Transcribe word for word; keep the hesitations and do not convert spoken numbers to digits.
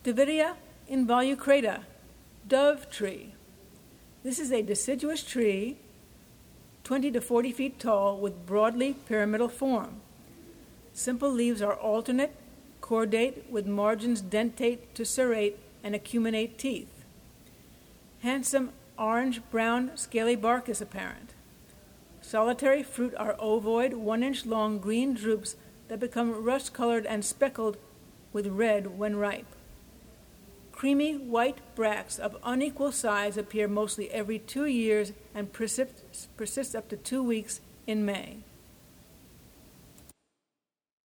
Davidia involucrata, dove tree. This is a deciduous tree, twenty to forty feet tall, with broadly pyramidal form. Simple leaves are alternate, cordate, with margins dentate to serrate and acuminate teeth. Handsome orange-brown scaly bark is apparent. Solitary fruit are ovoid, one-inch long green drupes that become rust-colored and speckled with red when ripe. Creamy white bracts of unequal size appear mostly every two years and persist, persist up to two weeks in May.